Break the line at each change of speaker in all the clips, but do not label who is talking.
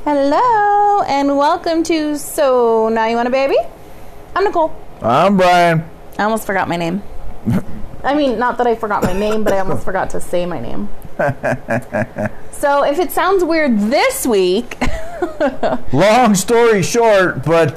Hello, and welcome to So Now You Want a Baby? I'm Nicole.
I'm Brian.
I almost forgot my name. I mean, not that I forgot my name, but I almost forgot to say my name. So if it sounds weird this week...
Long story short, but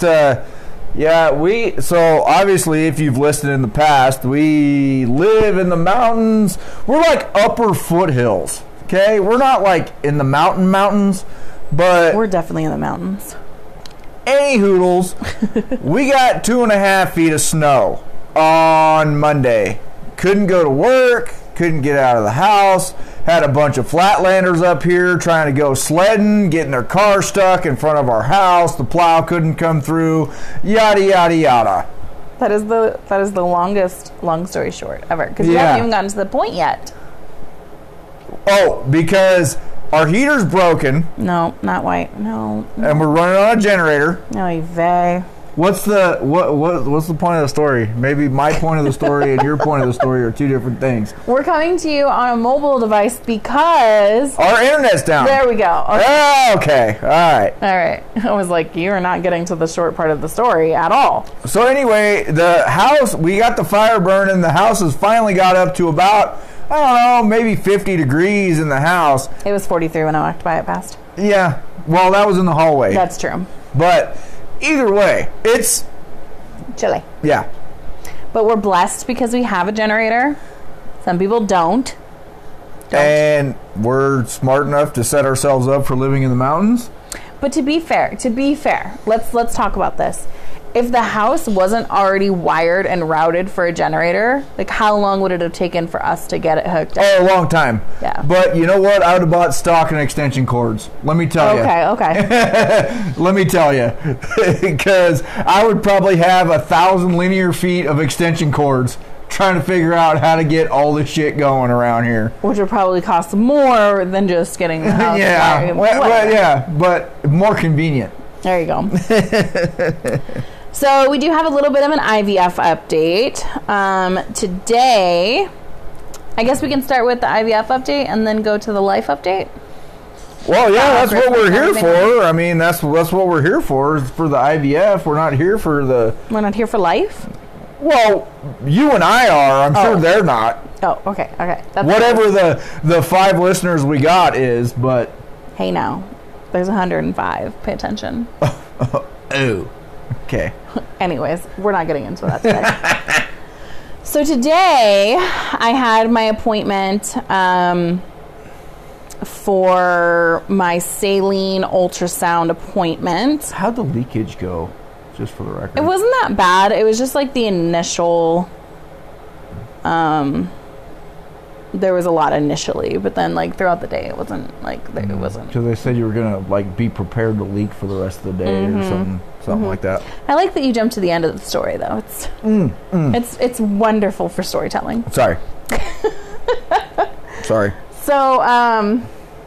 so obviously if you've listened in the past, we live in the mountains. We're like upper foothills, okay? We're not like in the mountains, but...
We're definitely in the mountains.
Any hoodles, we got 2.5 feet of snow on Monday. Couldn't go to work, couldn't get out of the house. Had a bunch of flatlanders up here trying to go sledding, getting their car stuck in front of our house. The plow couldn't come through, yada, yada, yada.
That is the longest, long story short, ever. Because we haven't even gotten to the point yet.
Oh, because our heater's broken.
No, not white. No.
And we're running on a generator.
No, vey.
What's the point of the story? Maybe my point of the story and your point of the story are two different things.
We're coming to you on a mobile device because
our internet's down.
There we go.
Okay. All right.
I was like, you are not getting to the short part of the story at all.
So anyway, the house, we got the fire burning. The house has finally got up to about, I don't know, maybe 50 degrees in the house.
It was 43 when I walked by it past.
Yeah. Well, that was in the hallway.
That's true.
But either way, it's
chilly.
Yeah.
But we're blessed because we have a generator. Some people don't.
And we're smart enough to set ourselves up for living in the mountains.
But to be fair, let's talk about this. If the house wasn't already wired and routed for a generator, like how long would it have taken for us to get it hooked up?
Oh, a long time.
Yeah.
But you know what? I would have bought stock and extension cords. Let me tell you.
Okay.
Let me tell you. Because I would probably have 1,000 linear feet of extension cords trying to figure out how to get all this shit going around here.
Which would probably cost more than just getting the house wired.
Yeah, but more convenient.
There you go. So we do have a little bit of an IVF update. Today, I guess we can start with the IVF update and then go to the life update.
Well, yeah, that's what we're here for. I mean, that's what we're here for, is for the IVF. We're not here for the...
We're not here for life?
Well, you and I are. I'm sure they're not.
Oh, okay. That's
whatever the 5 listeners we got is, but...
Hey, now. There's 105. Pay attention.
Oh. Okay.
Anyways, we're not getting into that today. So today, I had my appointment for my saline ultrasound appointment.
How'd the leakage go? Just for the record.
It wasn't that bad. It was just like the initial... there was a lot initially, but then like throughout the day it wasn't like it wasn't.
Because they said you were gonna like be prepared to leak for the rest of the day or something like that.
I like that you jumped to the end of the story though. It's wonderful for storytelling.
Sorry. Sorry.
So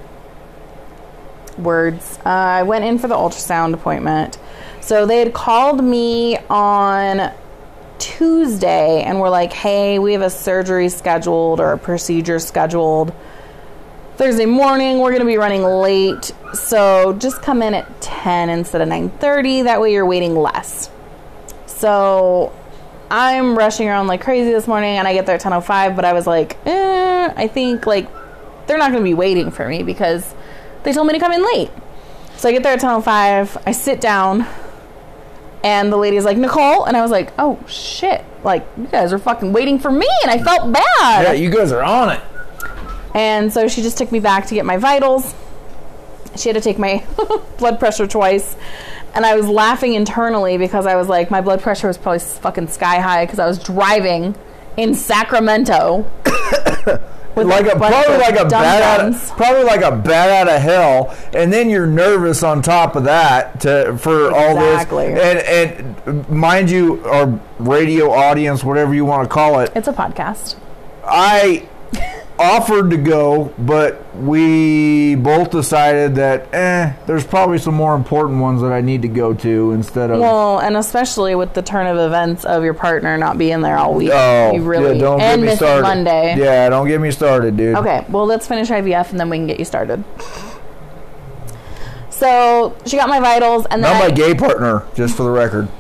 words. I went in for the ultrasound appointment. So they had called me on Tuesday and we're like, hey, we have a surgery scheduled or a procedure scheduled Thursday morning. We're going to be running late, so just come in at 10 instead of 9:30. That way you're waiting less. So I'm rushing around like crazy this morning and I get there at 10:05, but I was like, I think like they're not going to be waiting for me because they told me to come in late. So I get there at 10:05. I sit down. And the lady's like, Nicole? And I was like, oh, shit. Like, you guys are fucking waiting for me. And I felt bad.
Yeah, you guys are on it.
And so she just took me back to get my vitals. She had to take my blood pressure twice. And I was laughing internally because I was like, my blood pressure was probably fucking sky high because I was driving in Sacramento.
Probably like a bat out of hell, and then you're nervous on top of that for all this. And mind you, our radio audience, whatever you want to call it,
it's a podcast.
I offered to go, but we both decided that there's probably some more important ones that I need to go to instead of...
Well, and especially with the turn of events of your partner not being there all week.
Oh,
you really,
don't get me started.
Monday.
Yeah, don't get me started, dude.
Okay, well, let's finish IVF and then we can get you started. So she got my vitals, and then
Not my gay partner, just for the record.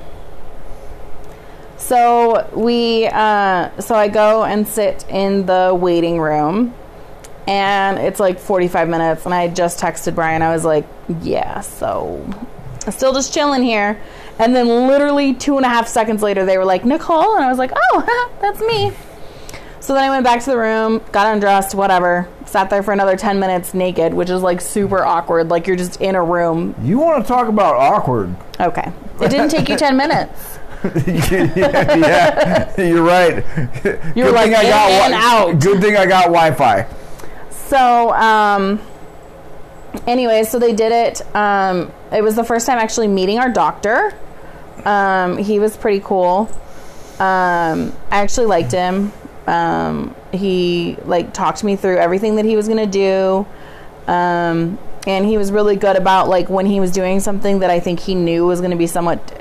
So so I go and sit in the waiting room, and it's like 45 minutes, and I had just texted Brian. I was like, yeah, so I'm still just chilling here. And then literally 2.5 seconds later, they were like, Nicole, and I was like, oh, that's me. So then I went back to the room, got undressed, whatever, sat there for another 10 minutes naked, which is like super awkward. Like you're just in a room.
You want to talk about awkward?
Okay. It didn't take you 10 minutes.
Yeah, you're right.
You're like in and out.
Good thing I got Wi-Fi.
So, anyway, so they did it. It was the first time actually meeting our doctor. He was pretty cool. I actually liked him. He like talked me through everything that he was going to do. And he was really good about like when he was doing something that I think he knew was going to be somewhat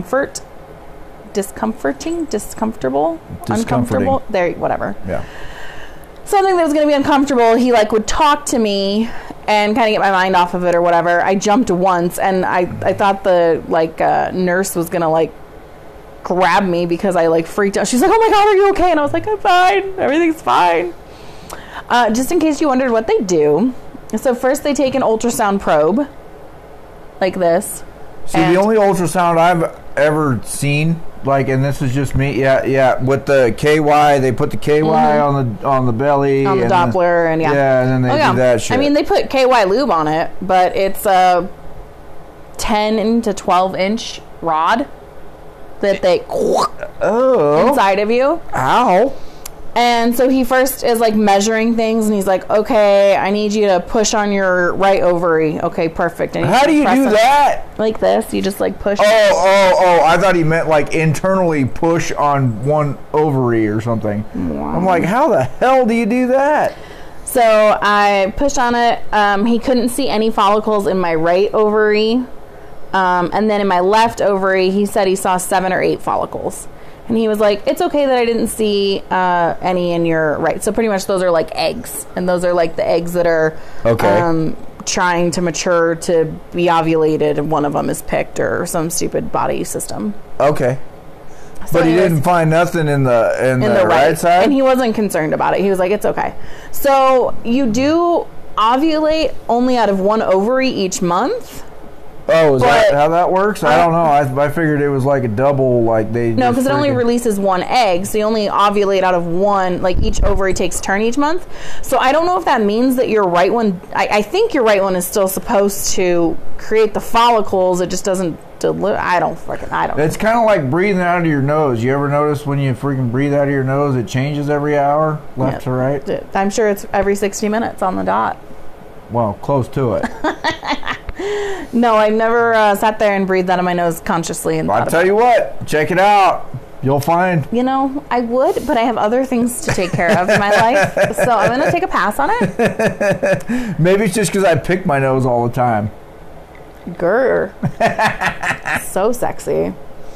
uncomfortable, there, whatever.
Yeah.
Something that was going to be uncomfortable. He like would talk to me and kind of get my mind off of it or whatever. I jumped once, and I thought the like nurse was going to like grab me because I like freaked out. She's like, "Oh my God, are you okay?" And I was like, "I'm fine. Everything's fine." Just in case you wondered what they do. So first they take an ultrasound probe like this.
See, the only ultrasound I've ever seen, like, and this is just me, with the KY, they put the KY on the belly,
on the Doppler, and
and then they do that shit.
I mean, they put KY lube on it, but it's a 10 to 12 inch rod that they inside of you.
Ow.
And so he first is like measuring things, and he's like, okay, I need you to push on your right ovary. Okay, perfect. And
how do you do that?
Like this. You just like push.
Oh, I thought he meant like internally push on one ovary or something. Wow. I'm like, how the hell do you do that?
So I pushed on it. He couldn't see any follicles in my right ovary. And then in my left ovary, he said he saw 7 or 8 follicles. And he was like, it's okay that I didn't see any in your right. So pretty much those are like eggs. And those are like the eggs that are trying to mature to be ovulated. And one of them is picked or some stupid body system.
Okay.
So
but he didn't find nothing in the right side?
And he wasn't concerned about it. He was like, it's okay. So you do ovulate only out of one ovary each month.
Oh, is that how that works? I don't know. I figured it was like a double, like they...
No, because it only releases one egg, so you only ovulate out of one, like each ovary takes a turn each month. So I don't know if that means that your right one... I think your right one is still supposed to create the follicles, it just doesn't deliver... I don't know.
It's kind of like breathing out of your nose. You ever notice when you freaking breathe out of your nose, it changes every hour, left to right?
I'm sure it's every 60 minutes on the dot.
Well, close to it.
No, I've never sat there and breathed out of my nose consciously. And
I'll tell you what, check it out. You'll find.
You know, I would, but I have other things to take care of in my life, so I'm going to take a pass on it.
Maybe it's just because I pick my nose all the time.
Grr. So sexy.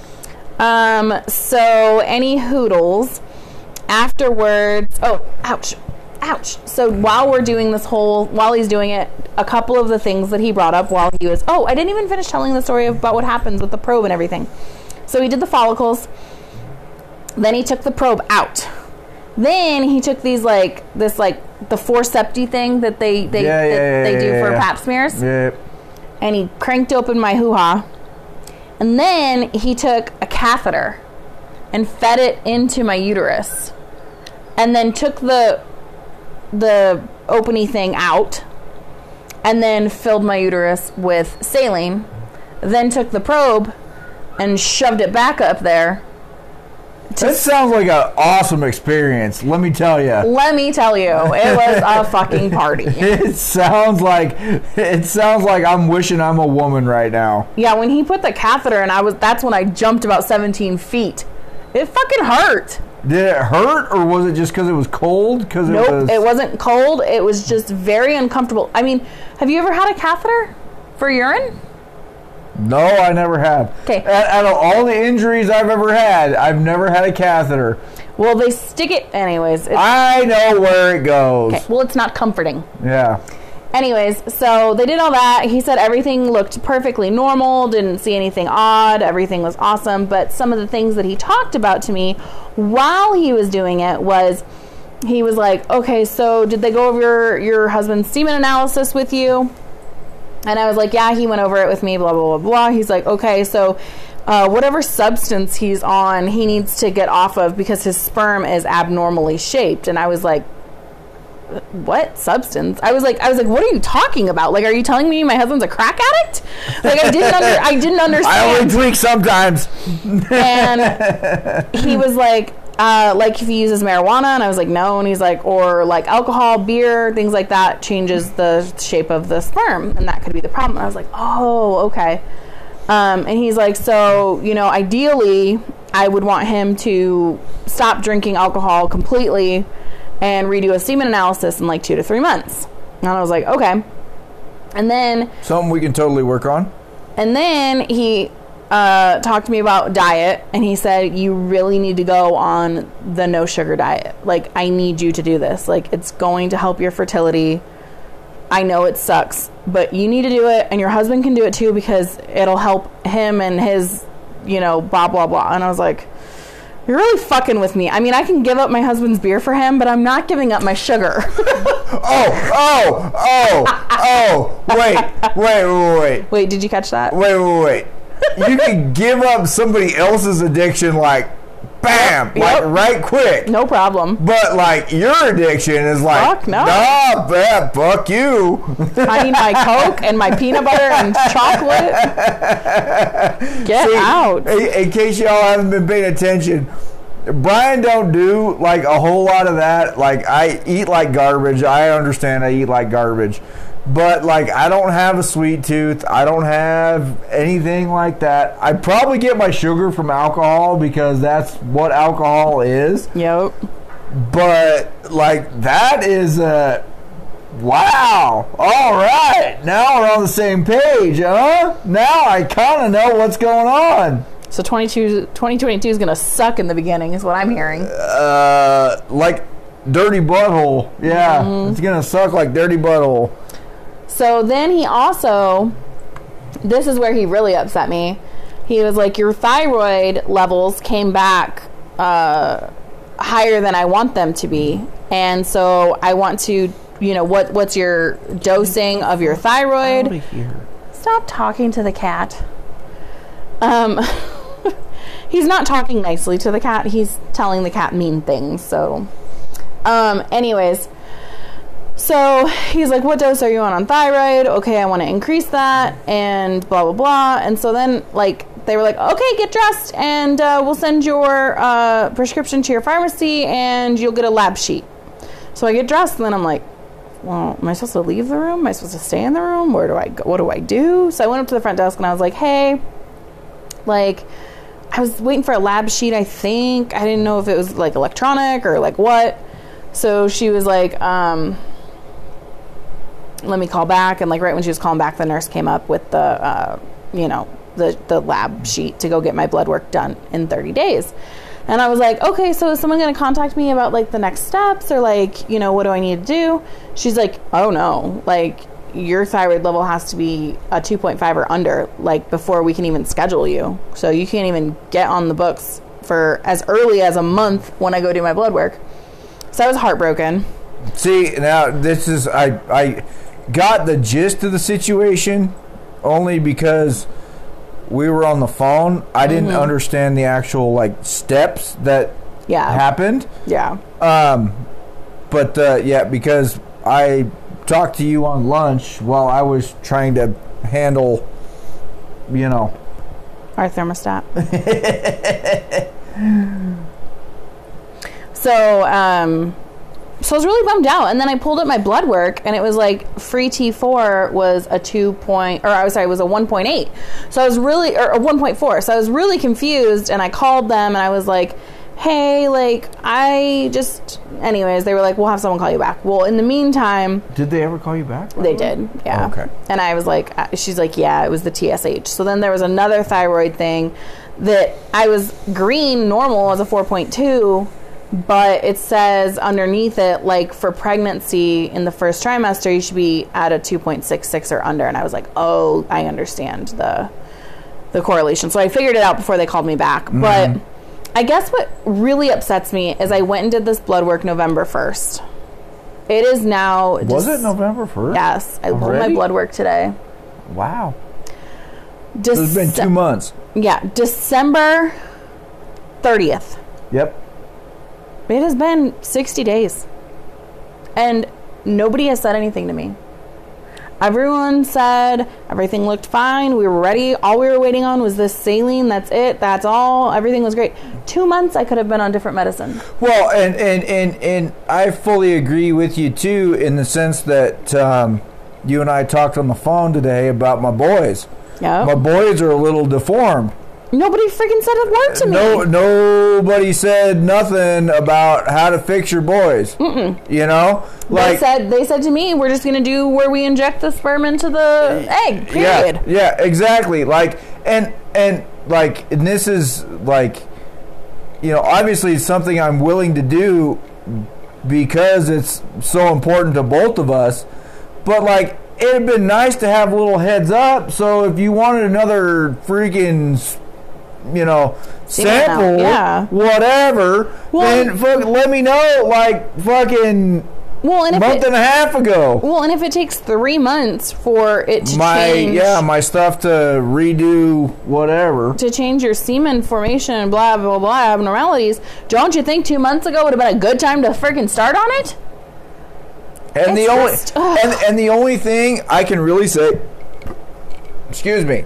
So any hoodles afterwards. Oh, ouch. So while he's doing it, a couple of the things that he brought up while he was, I didn't even finish telling the story about what happens with the probe and everything. So he did the follicles, then he took the probe out. Then he took these the forcepti thing that they do for pap smears.
Yeah.
And he cranked open my hoo-ha. And then he took a catheter and fed it into my uterus. And then took the opening thing out and then filled my uterus with saline, then took the probe and shoved it back up there.
That sounds like an awesome experience, let me tell you.
It was a fucking party.
It sounds like I'm wishing I'm a woman right now.
Yeah, when he put the catheter in, that's when I jumped about 17 feet. It fucking hurt.
Did it hurt, or was it just because it was cold?
Nope, it wasn't cold. It was just very uncomfortable. I mean, have you ever had a catheter for urine?
No, I never have.
Okay.
Out of all the injuries I've ever had, I've never had a catheter.
Well, they stick it... Anyways.
I know where it goes.
Okay. Well, it's not comforting.
Yeah.
Anyways, so they did all that. He said everything looked perfectly normal, didn't see anything odd, everything was awesome. But some of the things that he talked about to me while he was doing it was, he was like, okay, so did they go over your husband's semen analysis with you? And I was like, yeah, he went over it with me, blah, blah, blah, blah. He's like, okay, so whatever substance he's on, he needs to get off of because his sperm is abnormally shaped. And I was like, what substance? I was like, what are you talking about? Like, are you telling me my husband's a crack addict? Like, I didn't understand.
I only tweak sometimes.
And he was like if he uses marijuana, and I was like, no. And he's like, or like alcohol, beer, things like that changes the shape of the sperm, and that could be the problem. And I was like, oh, okay. And he's like, so, you know, ideally, I would want him to stop drinking alcohol completely and redo a semen analysis in like 2 to 3 months. And I was like, okay. And then...
something we can totally work on.
And then he talked to me about diet, and he said, you really need to go on the no sugar diet. Like, I need you to do this. Like, it's going to help your fertility. I know it sucks, but you need to do it, and your husband can do it too, because it'll help him and his, you know, blah, blah, blah. And I was like, you're really fucking with me. I mean, I can give up my husband's beer for him, but I'm not giving up my sugar.
Wait.
Wait, did you catch that?
Wait. You can give up somebody else's addiction, like, bam, like right quick.
No problem.
But like your addiction is like,
fuck no.
Nah, fuck you.
I need my Coke and my peanut butter and chocolate. Get out.
In case y'all haven't been paying attention, Brian don't do like a whole lot of that. Like, I eat like garbage. I understand I eat like garbage. But, like, I don't have a sweet tooth. I don't have anything like that. I probably get my sugar from alcohol because that's what alcohol is.
Yep.
But, like, that is a... wow. All right. Now we're on the same page, huh? Now I kind of know what's going on.
So 2022 is going to suck in the beginning is what I'm hearing.
Like dirty butthole. Yeah. Mm-hmm. It's going to suck like dirty butthole.
So then he also, this is where he really upset me. He was like, your thyroid levels came back higher than I want them to be. And so I want to, you know, what's your dosing of your thyroid?
Out of here.
Stop talking to the cat. He's not talking nicely to the cat. He's telling the cat mean things. So, anyways. So he's like, what dose are you on thyroid? Okay, I want to increase that, and blah, blah, blah. And so then, like, they were like, okay, get dressed, and we'll send your prescription to your pharmacy, and you'll get a lab sheet. So I get dressed, and then I'm like, well, am I supposed to leave the room? Am I supposed to stay in the room? Where do I go? What do I do? So I went up to the front desk, and I was like, hey, like, I was waiting for a lab sheet, I think. I didn't know if it was, like, electronic or, like, what. So she was like, let me call back. And like right when she was calling back, the nurse came up with the the lab sheet to go get my blood work done in 30 days. And I was like, okay, so is someone going to contact me about like the next steps, or like, you know, what do I need to do? She's like, oh no, like your thyroid level has to be a 2.5 or under, like before we can even schedule you. So you can't even get on the books for as early as a month when I go do my blood work. So I was heartbroken.
See, now this is, I got the gist of the situation only because we were on the phone. I didn't understand the actual like steps that happened.
Yeah.
But because I talked to you on lunch while I was trying to handle, you know,
our thermostat. So I was really bummed out. And then I pulled up my blood work, and it was like free T4 was a 1.8. So I was really, or a 1.4. So I was really confused, and I called them, and I was like, hey, like, anyways, they were like, we'll have someone call you back. Well, in the meantime.
Did they ever call you back?
They did, yeah.
Oh, okay.
And I was like, she's like, yeah, it was the TSH. So then there was another thyroid thing that I was green normal as a 4.2. but it says underneath it, like, for pregnancy in the first trimester, you should be at a 2.66 or under. And I was like, oh, I understand the correlation. So I figured it out before they called me back. Mm-hmm. But I guess what really upsets me is I went and did this blood work November 1st. It is now...
Was it November 1st?
Yes. I pulled my blood work today.
Wow. It's been 2 months.
Yeah. December 30th.
Yep.
It has been 60 days. And nobody has said anything to me. Everyone said everything looked fine. We were ready. All we were waiting on was this saline. That's it. That's all. Everything was great. 2 months I could have been on different medicine.
Well, and I fully agree with you, too, in the sense that you and I talked on the phone today about my boys.
Yeah.
My boys are a little deformed.
Nobody freaking said a word to me.
Nobody said nothing about how to fix your boys.
Mm-mm.
You know,
like they said to me, "We're just going to do where we inject the sperm into the egg." Period.
Yeah, exactly. Like, and this is like, you know, obviously it's something I'm willing to do because it's so important to both of us. But like, it'd been nice to have a little heads up. So if you wanted another freaking, you know, sample, whatever, then let me know, like, fucking month and a half ago.
Well, and if it takes 3 months for it to change...
Yeah, my stuff to redo whatever.
To change your semen formation and blah, blah, blah, abnormalities, don't you think 2 months ago would have been a good time to freaking start on it?
And the only thing I can really say... Excuse me.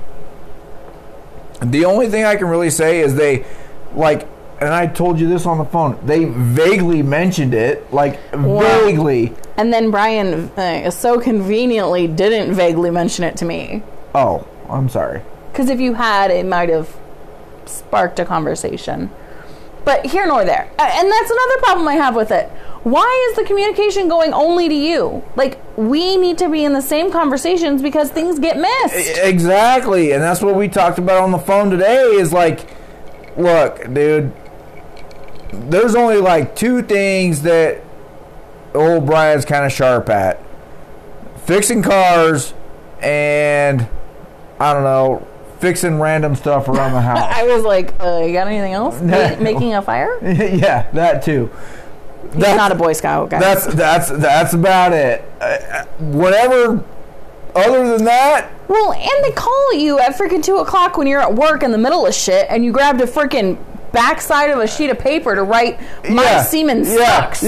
The only thing I can really say is they, like, and I told you this on the phone, they vaguely mentioned it, like, vaguely.
And then Brian so conveniently didn't vaguely mention it to me.
Oh, I'm sorry.
Because if you had, it might have sparked a conversation. But here nor there. And that's another problem I have with it. Why is the communication going only to you? Like, we need to be in the same conversations because things get missed.
Exactly. And that's what we talked about on the phone today is like, look, dude, there's only like 2 things that old Brian's kind of sharp at. Fixing cars and, I don't know, fixing random stuff around the house.
I was like, you got anything else? Making a fire?
Yeah, that too.
He's not a Boy Scout, guys.
That's about it. Whatever. Other than that.
Well, and they call you at freaking 2 o'clock when you're at work in the middle of shit, and you grabbed a freaking backside of a sheet of paper to write "My semen sucks."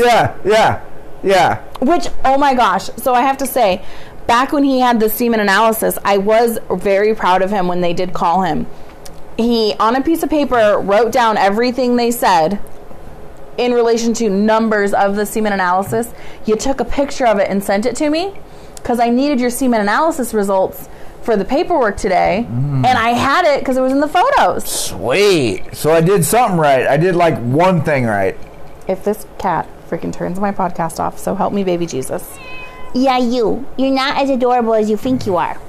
Yeah.
Which, oh my gosh! So I have to say, back when he had the semen analysis, I was very proud of him when they did call him. He, on a piece of paper, wrote down everything they said in relation to numbers of the semen analysis. You took a picture of it and sent it to me because I needed your semen analysis results for the paperwork today, and I had it because it was in the photos.
Sweet. So I did something right. I did like one thing right.
If this cat freaking turns my podcast off, so help me baby Jesus.
Yeah, you're not as adorable as you think you are.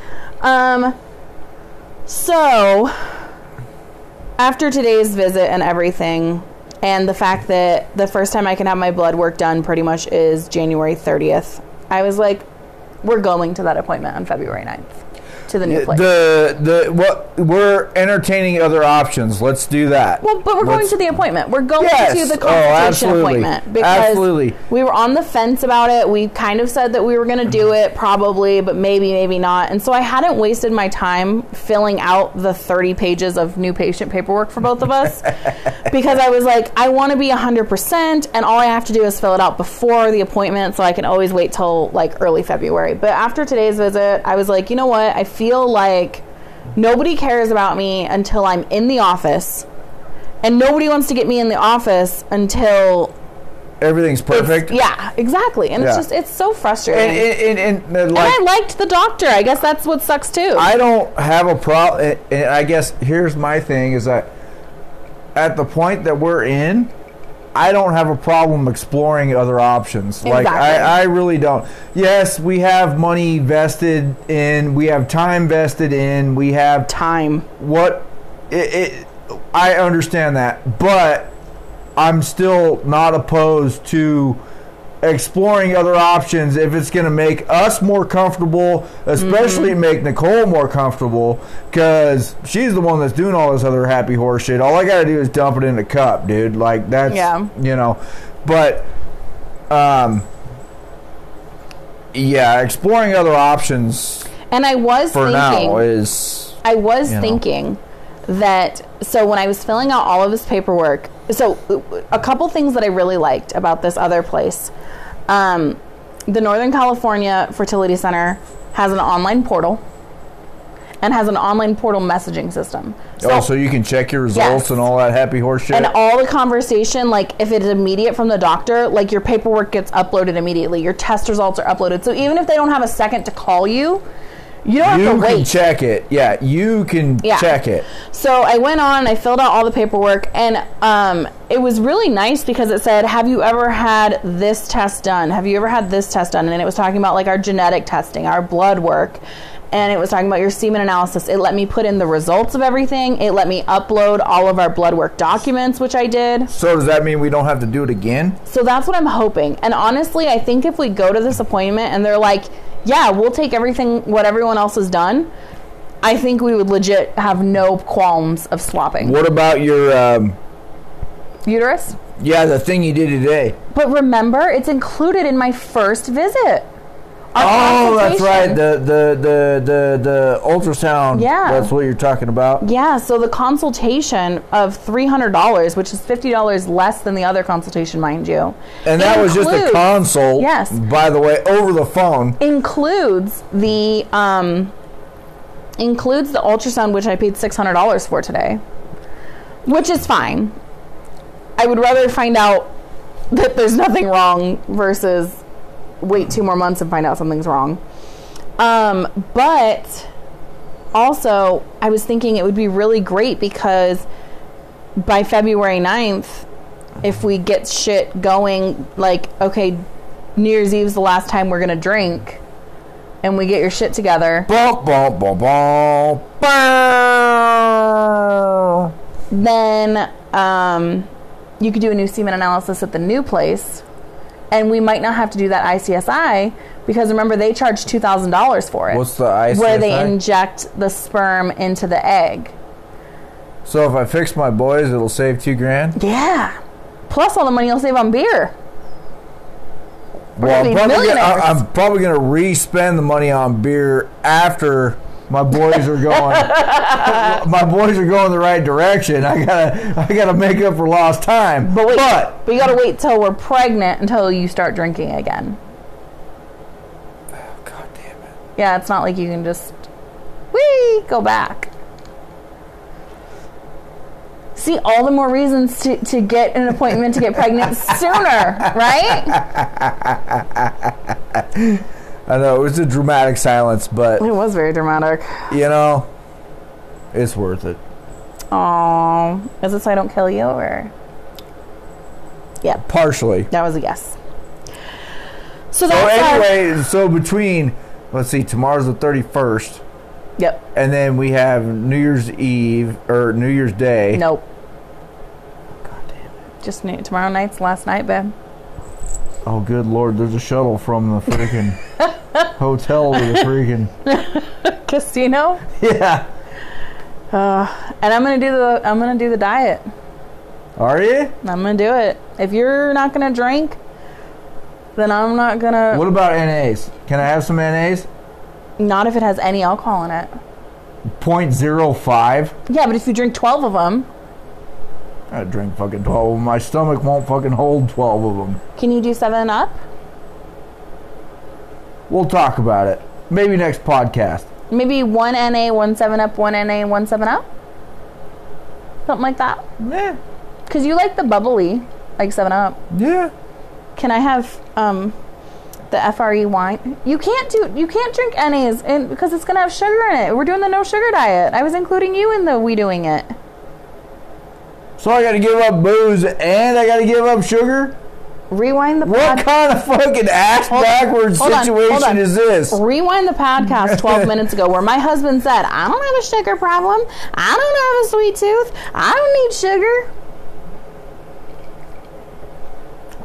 So after today's visit and everything, and the fact that the first time I can have my blood work done pretty much is January 30th, I was like, we're going to that appointment on February 9th to the new place.
We're entertaining other options. Let's do that.
Well, but we're going to the appointment. We're going to the consultation appointment because we were on the fence about it. We kind of said that we were going to do it probably, but maybe not. And so I hadn't wasted my time filling out the 30 pages of new patient paperwork for both of us because I was like, I want to be 100% and all I have to do is fill it out before the appointment so I can always wait till like early February. But after today's visit, I was like, you know what? I feel like nobody cares about me until I'm in the office, and nobody wants to get me in the office until
everything's perfect.
Yeah, exactly. And it's so frustrating.
And
I liked the doctor. I guess that's what sucks too.
I don't have a problem. And I guess here's my thing is that at the point that we're in, I don't have a problem exploring other options.
Exactly.
Like, I really don't. Yes, we have money vested in. We have time vested in. We have
time.
I understand that. But I'm still not opposed to exploring other options if it's going to make us more comfortable, especially make Nicole more comfortable, because she's the one that's doing all this other happy horse shit. All I got to do is dump it in a cup, dude. Like, that's, you know. But, yeah, exploring other options.
And I was
for
thinking,
now is.
I was thinking that, so when I was filling out all of his paperwork, so a couple things that I really liked about this other place. The Northern California Fertility Center has an online portal and has an online portal messaging system.
So you can check your results and all that happy horse shit?
And all the conversation, like if it's immediate from the doctor, like your paperwork gets uploaded immediately. Your test results are uploaded. So even if they don't have a second to call you, you don't have to wait.
You can check it. Yeah, you can check it.
So I went on and I filled out all the paperwork, and it was really nice because it said, have you ever had this test done? Have you ever had this test done? And it was talking about like our genetic testing, our blood work, and it was talking about your semen analysis. It let me put in the results of everything. It let me upload all of our blood work documents, which I did.
So does that mean we don't have to do it again?
So that's what I'm hoping. And honestly, I think if we go to this appointment and they're like, yeah, we'll take everything, what everyone else has done, I think we would legit have no qualms of swapping.
What about your
uterus?
Yeah, the thing you did today.
But remember, it's included in my first visit.
That's right. The ultrasound.
Yeah.
That's what you're talking about.
Yeah, so the consultation of $300, which is $50 less than the other consultation, mind you.
And that was just a consult.
Yes.
By the way, over the phone.
Includes the ultrasound, which I paid $600 for today, which is fine. I would rather find out that there's nothing wrong versus wait 2 more months and find out something's wrong. But also, I was thinking it would be really great because by February 9th, if we get shit going, like, okay, New Year's Eve's the last time we're going to drink, and we get your shit together. Then you could do a new semen analysis at the new place, and we might not have to do that ICSI because remember they charge $2,000 for it.
What's the ICSI?
Where they inject the sperm into the egg.
So if I fix my boys, it'll save $2,000?
Yeah. Plus all the money you'll save on beer.
Well, I'm probably gonna re-spend the money on beer after my boys are going. My boys are going the right direction. I gotta make up for lost time.
But you gotta wait till we're pregnant until you start drinking again.
Oh, God damn it!
Yeah, it's not like you can just go back. See, all the more reasons to get an appointment to get pregnant sooner, right?
I know, it was a dramatic silence, but...
It was very dramatic.
You know, it's worth it.
Oh, is it so I don't kill you, or...? Yeah.
Partially.
That was a yes. So
between, let's see, tomorrow's the 31st.
Yep.
And then we have New Year's Eve, or New Year's Day.
Nope.
God damn it.
Just tomorrow night's last night, babe.
Oh, good Lord, there's a shuttle from the freaking hotel to the freaking...
casino?
Yeah.
And I'm gonna do the diet.
Are you?
I'm gonna do it. If you're not gonna drink, then I'm not gonna...
What about NAs? Can I have some NAs?
Not if it has any alcohol in it.
0.05?
Yeah, but if you drink 12 of them...
I drink fucking 12 of them. My stomach won't fucking hold 12 of them.
Can you do 7 Up?
We'll talk about it. Maybe next podcast.
Maybe 1 NA, 1 7 Up, 1 NA, 1 7 Up? Something like that?
Yeah.
Because you like the bubbly, like 7 Up.
Yeah.
Can I have the FRE wine? You can't drink NAs because it's gonna have sugar in it. We're doing the no sugar diet. I was including you in the we doing it.
So I gotta give up booze and I gotta give up sugar?
Rewind the
What kind of fucking ass backwards situation is this?
Rewind the podcast 12 minutes ago where my husband said, I don't have a sugar problem. I don't have a sweet tooth. I don't need sugar.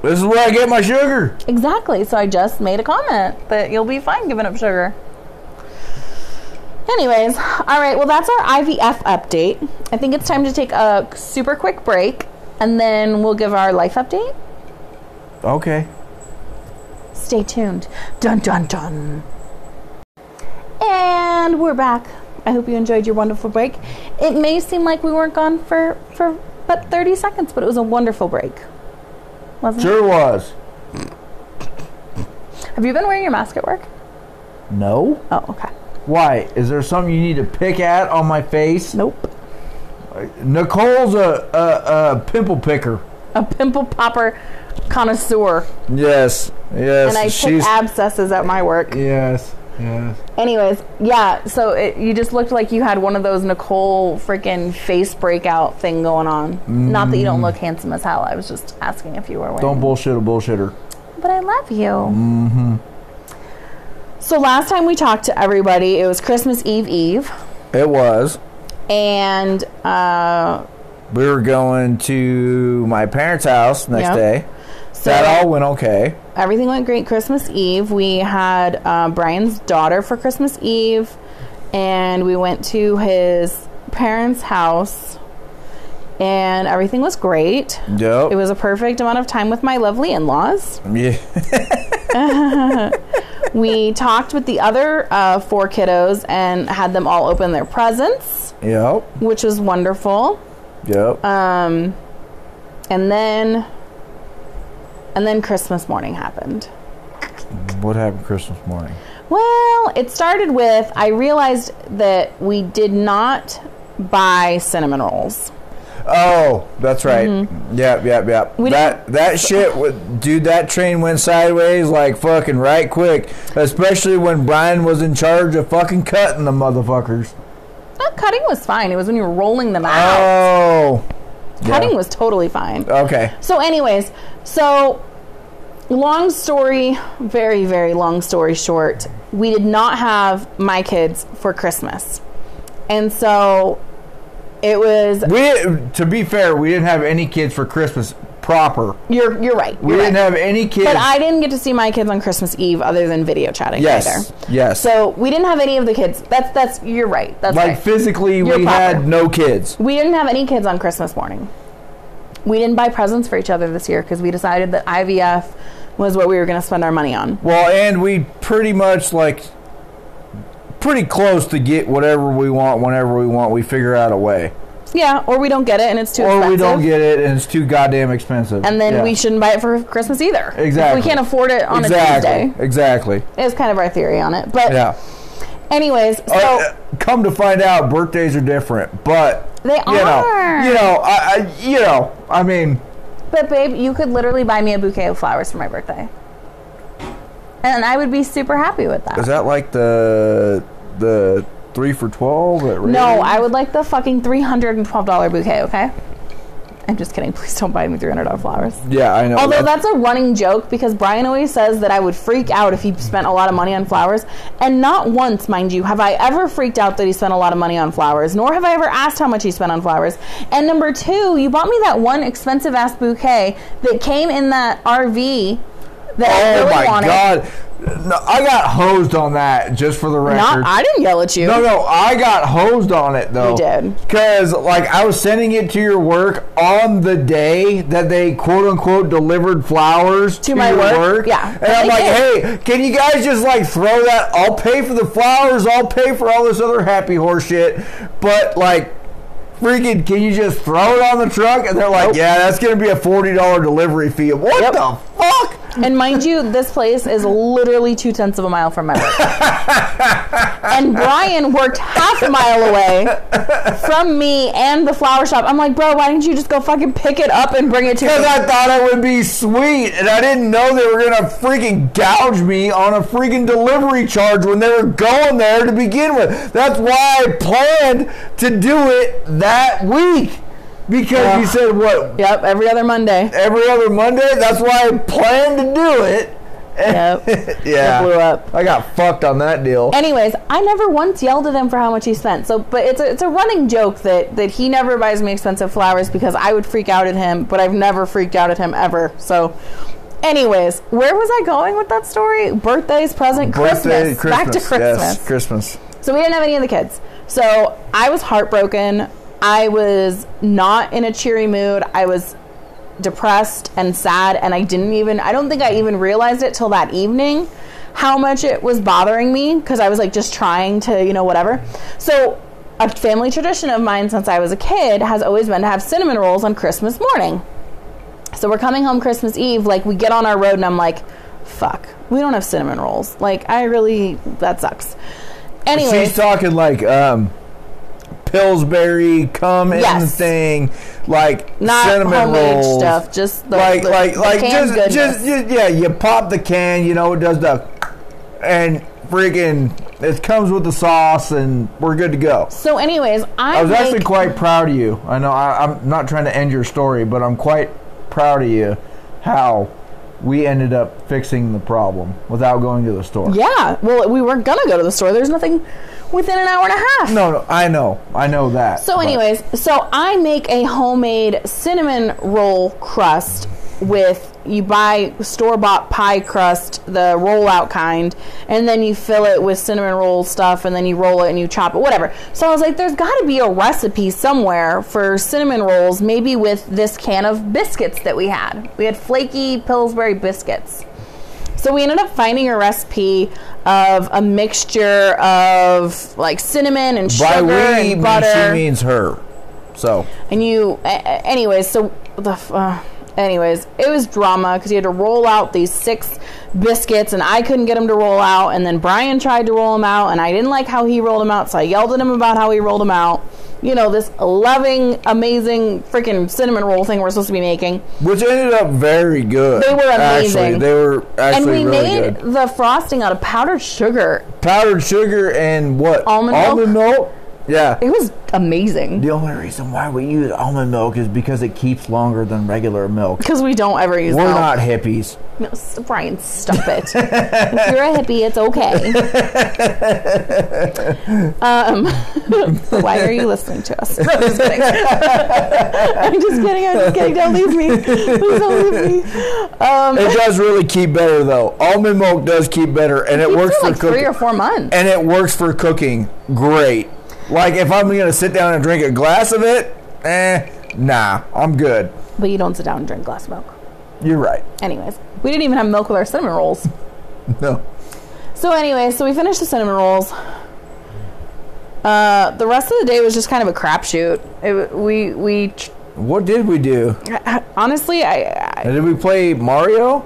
This is where I get my sugar.
Exactly. So I just made a comment that you'll be fine giving up sugar. Anyways, all right. Well, that's our IVF update. I think it's time to take a super quick break, and then we'll give our life update.
Okay.
Stay tuned. Dun, dun, dun. And we're back. I hope you enjoyed your wonderful break. It may seem like we weren't gone for but 30 seconds, but it was a wonderful break. Wasn't it?
Sure was.
Have you been wearing your mask at work?
No.
Oh, okay.
Why? Is there something you need to pick at on my face?
Nope.
Nicole's a pimple picker.
A pimple popper connoisseur.
Yes.
And I pick abscesses at my work.
Yes. Yes.
Anyways, yeah, so you just looked like you had one of those Nicole freaking face breakout thing going on. Not that you don't look handsome as hell. I was just asking if you were wearing.
Don't bullshit a bullshitter.
But I love you. So last time we talked to everybody, it was Christmas Eve.
It was.
And
we were going to my parents' house next day.
So
that all went okay.
Everything went great Christmas Eve. We had Brian's daughter for Christmas Eve, and we went to his parents' house, and everything was great.
Yep.
It was a perfect amount of time with my lovely in-laws.
Yeah.
We talked with the other 4 kiddos and had them all open their presents.
Yep.
Which was wonderful.
Yep.
And then Christmas morning happened.
What happened Christmas morning?
Well, it started with, I realized that we did not buy cinnamon rolls.
Oh, that's right. Yep. That shit, dude, that train went sideways like fucking right quick. Especially when Brian was in charge of fucking cutting the motherfuckers.
Cutting was fine. It was when you were rolling them out.
Oh.
Cutting was totally fine.
Okay.
So anyways, long story, very, very long story short, we did not have my kids for Christmas. And so it was...
To be fair, we didn't have any kids for Christmas proper.
You're right.
We didn't have any kids.
But I didn't get to see my kids on Christmas Eve other than video chatting either.
Yes.
So we didn't have any of the kids. That's you're right. That's
like
right.
Physically,
You're
we
proper.
had no kids.
We didn't have any kids on Christmas morning. We didn't buy presents for each other this year because we decided that IVF was what we were going to spend our money on.
Well, and we pretty much pretty close to get whatever we want whenever we want. We figure out a way.
Yeah, or we don't get it and it's too expensive.
Or we don't get it and it's too goddamn expensive.
And then we shouldn't buy it for Christmas either.
Exactly.
We can't afford it on a Tuesday.
Exactly.
It's kind of our theory on it. But
yeah.
Anyways, so...
come to find out, birthdays are different. But...
They are.
I mean...
But babe, you could literally buy me a bouquet of flowers for my birthday. And I would be super happy with that.
Is that like the 3 for $12?
No, I would like the fucking $312 bouquet, okay? I'm just kidding. Please don't buy me $300 flowers.
Yeah, I know.
Although that's a running joke because Brian always says that I would freak out if he spent a lot of money on flowers. And not once, mind you, have I ever freaked out that he spent a lot of money on flowers, nor have I ever asked how much he spent on flowers. And number 2, you bought me that one expensive-ass bouquet that came in that RV that I really wanted.
Oh, my God. No, I got hosed on that, just for the record.
I didn't yell at you.
No, I got hosed on it, though.
You did.
Because, I was sending it to your work on the day that they, quote-unquote, delivered flowers to
my
your work.
Yeah.
And I'm like, hey, can you guys just, throw that? I'll pay for the flowers. I'll pay for all this other happy horse shit. But, freaking, can you just throw it on the truck? And they're like, nope. Yeah, that's going to be a $40 delivery fee. What the fuck?
And mind you, this place is literally 0.2 of a mile from my work. And Brian worked half a mile away from me and the flower shop. I'm like, bro, why didn't you just go fucking pick it up and bring it to me?
Because I thought it would be sweet, and I didn't know they were going to freaking gouge me on a freaking delivery charge when they were going there to begin with. That's why I planned to do it that week. Because you said what?
Yep, every other Monday.
Every other Monday? That's why I planned to do it.
Yep.
Yeah.
It blew up.
I got fucked on that deal.
Anyways, I never once yelled at him for how much he spent. So, but it's a running joke that he never buys me expensive flowers because I would freak out at him, but I've never freaked out at him ever. So, anyways, where was I going with that story? Birthdays, present, Christmas. Back to Christmas.
Yes, Christmas.
So we didn't have any of the kids. So I was heartbroken. I was not in a cheery mood. I was depressed and sad, and I don't think I even realized it till that evening how much it was bothering me, because I was like just trying to, whatever. So a family tradition of mine since I was a kid has always been to have cinnamon rolls on Christmas morning. So we're coming home Christmas Eve, like we get on our road and I'm like, fuck, we don't have cinnamon rolls. Like that sucks. Anyway,
she's talking like Pillsbury come-in thing, like
not
cinnamon
homemade
rolls
stuff, just the
you pop the can, it does the and freaking it comes with the sauce and we're good to go.
So anyways,
I was actually quite proud of you. I know I'm not trying to end your story, but I'm quite proud of you how we ended up fixing the problem without going to the store.
Yeah, well, we weren't gonna go to the store. There's nothing within an hour and a half.
No, I know that.
So anyways, so I make a homemade cinnamon roll crust you buy store-bought pie crust, the roll-out kind, and then you fill it with cinnamon roll stuff, and then you roll it and you chop it, whatever. So I was like, there's got to be a recipe somewhere for cinnamon rolls, maybe with this can of biscuits that we had. We had flaky Pillsbury biscuits. So we ended up finding a recipe of a mixture of like cinnamon and sugar and butter.
She means her. So.
And anyways, it was drama because you had to roll out these 6 biscuits and I couldn't get them to roll out, and then Brian tried to roll them out and I didn't like how he rolled them out, so I yelled at him about how he rolled them out. This loving, amazing freaking cinnamon roll thing we're supposed to be making.
Which ended up very good.
They were amazing.
Actually, they were actually
and we
really
made
good.
the frosting out of powdered sugar.
Powdered sugar and what?
Almond milk?
Yeah.
It was amazing.
The only reason why we use almond milk is because it keeps longer than regular milk.
Because we don't ever use milk.
We're not hippies.
No, Brian, stop it. If you're a hippie, it's okay. So why are you listening to us? No, I'm just kidding. I'm just kidding. Don't leave me. Please don't leave me.
It does really keep better, though. Almond milk does keep better, and it works for
like
cooking.
3 or 4 months.
And it works for cooking great. Like, if I'm going to sit down and drink a glass of it, nah, I'm good.
But you don't sit down and drink a glass of milk.
You're right.
Anyways, we didn't even have milk with our cinnamon rolls.
No.
So we finished the cinnamon rolls. The rest of the day was just kind of a crapshoot.
What did we do?
Honestly,
Did we play Mario?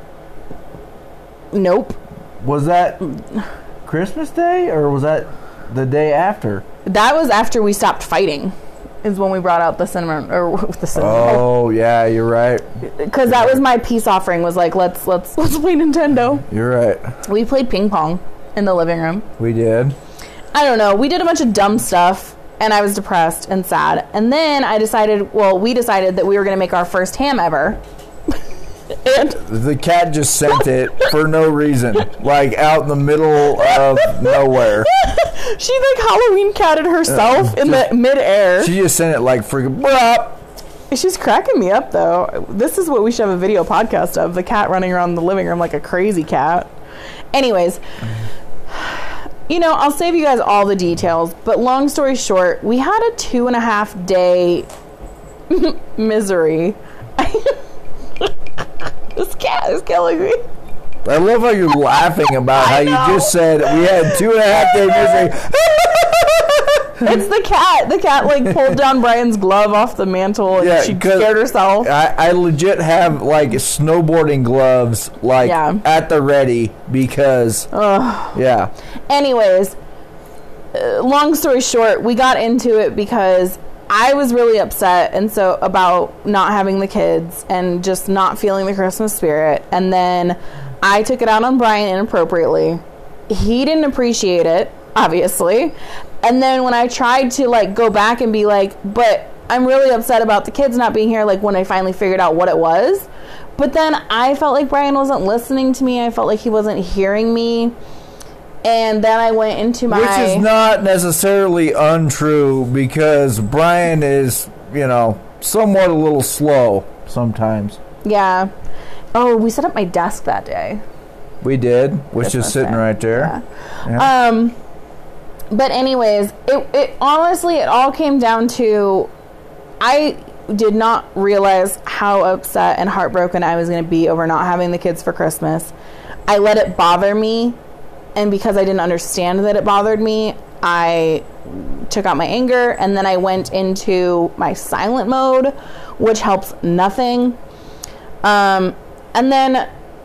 Nope.
Was that Christmas Day, or was that the day after?
That was after we stopped fighting. Is when we brought out the cinnamon
Oh yeah, you're right.
Because that was my peace offering. Was like, let's play Nintendo.
You're right.
We played ping pong in the living room.
We did.
I don't know. We did a bunch of dumb stuff, and I was depressed and sad. And then we decided that we were going to make our first ham ever. And
the cat just sent it for no reason, like out in the middle of nowhere.
She like Halloween catted herself in the midair.
She just sent it like freaking brop.
She's cracking me up though. This is what we should have a video podcast of: the cat running around the living room like a crazy cat. Anyways, I'll save you guys all the details. But long story short, we had a 2.5 day misery. This cat is killing me.
I love how you're laughing about how you just said we had 2.5 day misery.
It's the cat. The cat like pulled down Brian's glove off the mantle and she scared herself.
I legit have like snowboarding gloves at the ready because yeah.
Anyways, long story short, we got into it because I was really upset about not having the kids and just not feeling the Christmas spirit. And then I took it out on Brian inappropriately. He didn't appreciate it, obviously. And then when I tried to go back and be like, but I'm really upset about the kids not being here, when I finally figured out what it was, But then I felt like Brian wasn't listening to me. I felt like he wasn't hearing me. And then I went into my...
Which is not necessarily untrue, because Brian is, somewhat a little slow sometimes.
Yeah. Oh, we set up my desk that day.
We did, which
Christmas
is sitting
Day.
right there.
Yeah. But anyways, it honestly, it all came down to, I did not realize how upset and heartbroken I was going to be over not having the kids for Christmas. I let it bother me, and because I didn't understand that it bothered me, I took out my anger, and then I went into my silent mode, which helps nothing. And then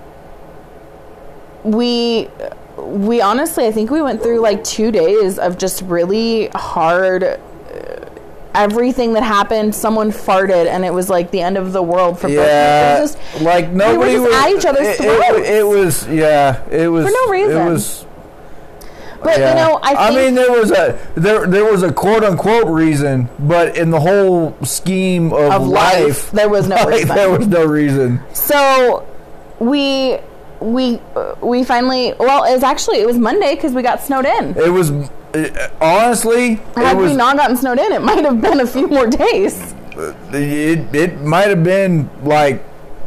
we honestly, I think we went through like 2 days of just really hard, everything that happened. Someone farted and it was like the end of the world for both of us. It was just,
like nobody
we were just at each other's throats.
It was
for no reason.
It was.
But I think,
there was a quote unquote reason, but in the whole scheme of life,
there was no reason.
There was no reason.
So we finally, it was Monday because we got snowed in.
It was honestly,
had we not gotten snowed in, it might have been a few more days.
It might have been like,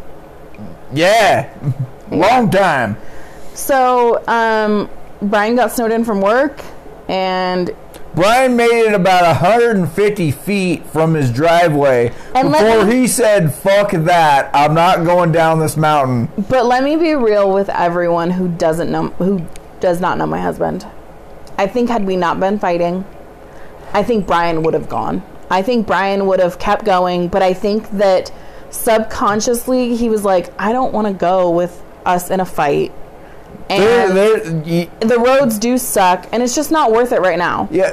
long time.
So Brian got snowed in from work, and
Brian made it about 150 feet from his driveway before he said, fuck that, I'm not going down this mountain.
But let me be real with everyone who does not know my husband. I think had we not been fighting, I think Brian would have gone. I think Brian would have kept going, but I think that subconsciously he was like, I don't want to go with us in a fight. And the roads do suck, and it's just not worth it right now.
Yeah,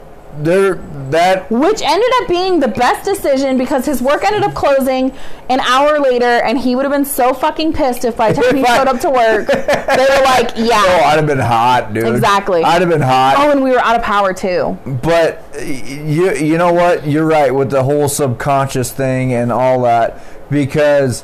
which ended up being the best decision, because his work ended up closing an hour later, and he would have been so fucking pissed if by the time he showed up to work, they were like, yeah.
Oh, I'd have been hot, dude.
Exactly.
I'd have been hot.
Oh, and we were out of power, too.
But you know what? You're right with the whole subconscious thing and all that, because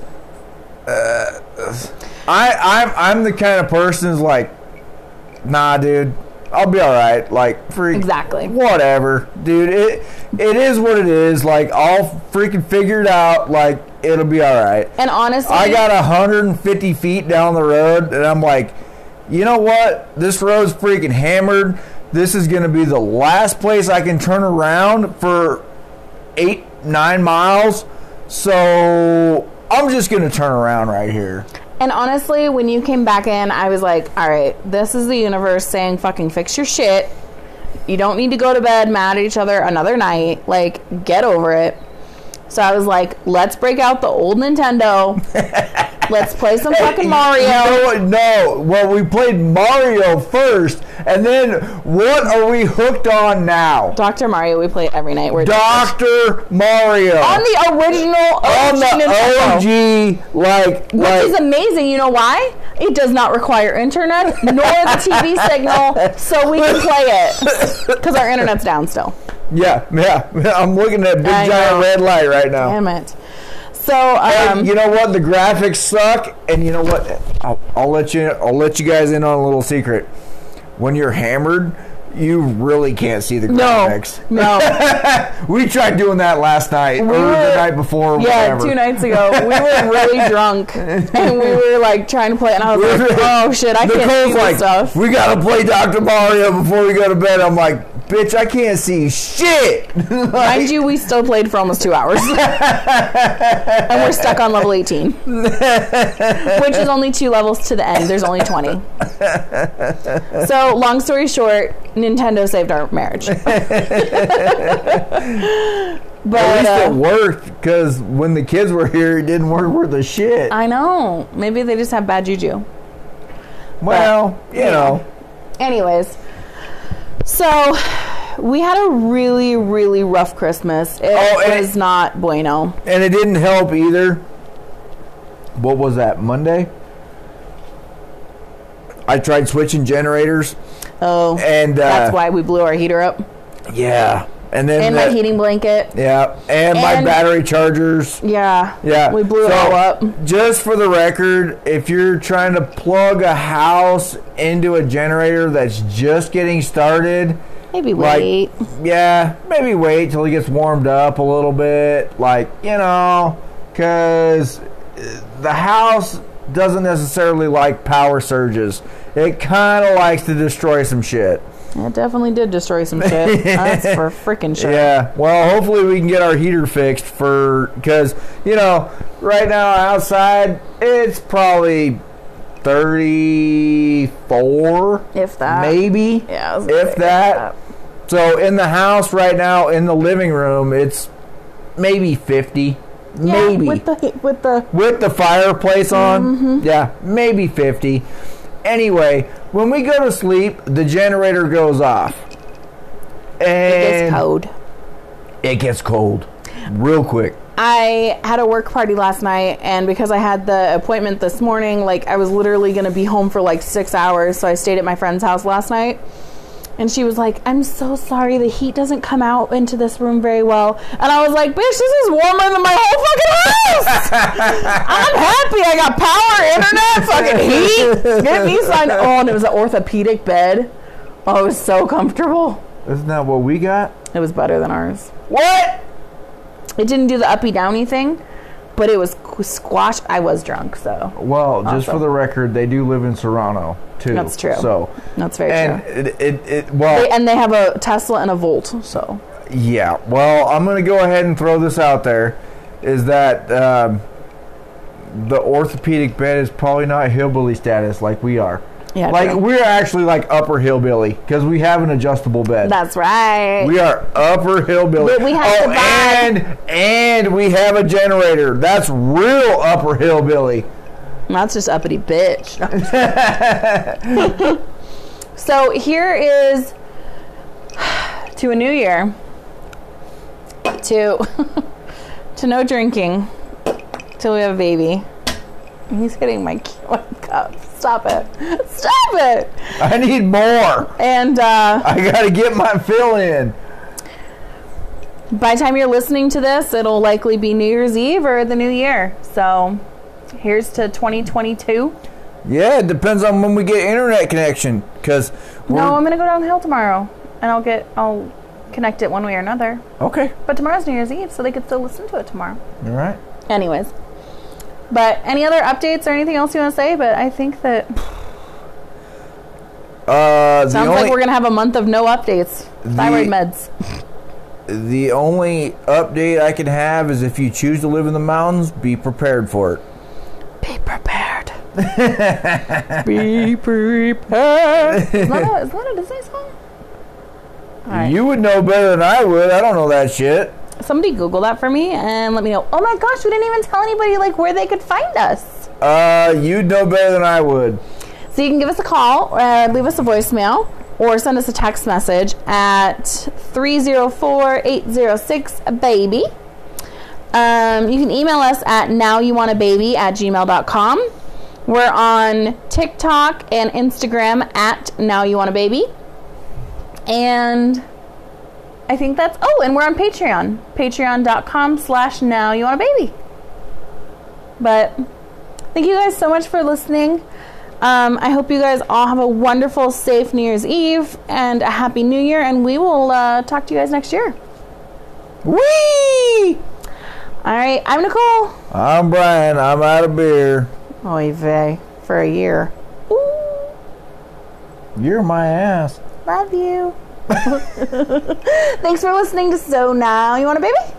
I'm the kind of person who's like, nah, dude, I'll be all right. Like,
exactly,
whatever, dude. It is what it is. Like, I'll freaking figure it out. Like, it'll be all right.
And honestly,
I got 150 feet down the road, and I'm like, you know what? This road's freaking hammered. This is going to be the last place I can turn around for 8-9 miles. So I'm just going to turn around right here.
And honestly, when you came back in, I was like, all right, this is the universe saying fucking fix your shit. You don't need to go to bed mad at each other another night. Like, get over it. So I was like, let's break out the old Nintendo. Let's play some fucking Mario.
You know what? No. Well, we played Mario first, and then what are we hooked on now?
Dr. Mario, we play every night.
Dr. Mario.
On the original
OG,
which is amazing. You know why? It does not require internet, nor the TV signal, so we can play it. Because our internet's down still.
Yeah. I'm looking at a big giant red light right now.
Damn it. So,
and you know what? The graphics suck, and you know what? I'll let you guys in on a little secret. When you're hammered, you really can't see the graphics.
No.
We tried doing that last night, or the night before,
whatever. 2 nights ago. We were really drunk, and we were like trying to play it, and I was like, oh shit, I can't see this stuff.
We gotta play Dr. Mario before we go to bed. I'm like, bitch, I can't see shit.
Mind you, we still played for almost 2 hours. And we're stuck on level 18. Which is only 2 levels to the end. There's only 20. So, long story short, Nintendo saved our marriage. But
at least it worked, because when the kids were here, it didn't work worth a shit.
I know. Maybe they just have bad juju.
Well, you know.
Anyways. So, we had a really, really rough Christmas. It was not bueno.
And it didn't help either. What was that, Monday? I tried switching generators.
Oh,
and
that's why we blew our heater up?
Yeah. And then
my heating blanket.
Yeah, and my battery chargers.
Yeah.
Yeah.
We blew it all up.
Just for the record, if you're trying to plug a house into a generator that's just getting started,
maybe wait.
Maybe wait till it gets warmed up a little bit. Because the house doesn't necessarily like power surges. It kind of likes to destroy some shit.
It definitely did destroy some shit. That's for freaking sure.
Yeah. Well, hopefully we can get our heater fixed because, right now outside it's probably 34.
If that.
Maybe.
Yeah.
If that. So in the house right now, in the living room, it's maybe 50.
Yeah,
maybe.
With
the fireplace on. Mm-hmm. Yeah. Maybe 50. Anyway, when we go to sleep, the generator goes off. And it gets cold real quick.
I had a work party last night, and because I had the appointment this morning, I was literally going to be home for 6 hours, so I stayed at my friend's house last night. And she was like, I'm so sorry, the heat doesn't come out into this room very well. And I was like, bitch, this is warmer than my whole fucking house. I'm happy I got power, internet, fucking heat. Get me signed. Oh, and it was an orthopedic bed. Oh, it was so comfortable.
Isn't that what we got?
It was better than ours.
What?
It didn't do the uppy downy thing, but it was squash. I was drunk, so.
Well, just for the record, they do live in Serrano too.
That's true.
So
that's very
true.
And they have a Tesla and a Volt. So.
Yeah. Well, I'm going to go ahead and throw this out there. Is that the orthopedic bed is probably not hillbilly status like we are.
Yeah,
we're actually upper hillbilly because we have an adjustable bed.
That's right.
We are upper hillbilly.
But we have
and we have a generator. That's real upper hillbilly.
That's just uppity bitch. So here is to a new year. To no drinking till we have a baby. He's hitting my cup. Stop it. Stop it.
I need more.
And
I got to get my fill in.
By the time you're listening to this, it'll likely be New Year's Eve or the New Year. So here's to 2022.
Yeah, it depends on when we get internet connection.
No, I'm going to go down the hill tomorrow. And I'll connect it one way or another.
Okay.
But tomorrow's New Year's Eve, so they could still listen to it tomorrow.
All right.
Anyways. But any other updates or anything else you want to say? But I think that sounds like we're going to have a month of no updates. Thyroid meds.
The only update I can have is if you choose to live in the mountains, be prepared for it.
Be prepared. Be prepared. Is that a Disney song?
Right. You would know better than I would. I don't know that shit.
Somebody Google that for me and let me know. Oh my gosh, we didn't even tell anybody where they could find us.
You'd know better than I would.
So you can give us a call, leave us a voicemail, or send us a text message at 304-806-BABY. You can email us at nowyouwantababy@gmail.com. We're on TikTok and Instagram at nowyouwantababy. And I think that's... Oh, and we're on Patreon. Patreon.com/nowyouwantababy. But thank you guys so much for listening. I hope you guys all have a wonderful, safe New Year's Eve and a Happy New Year. And we will talk to you guys next year.
Whee!
All right. I'm Nicole.
I'm Brian. I'm out of beer.
Oy vey. For a year. Ooh.
You're my ass.
Love you. Thanks for listening to So Now You Want a Baby?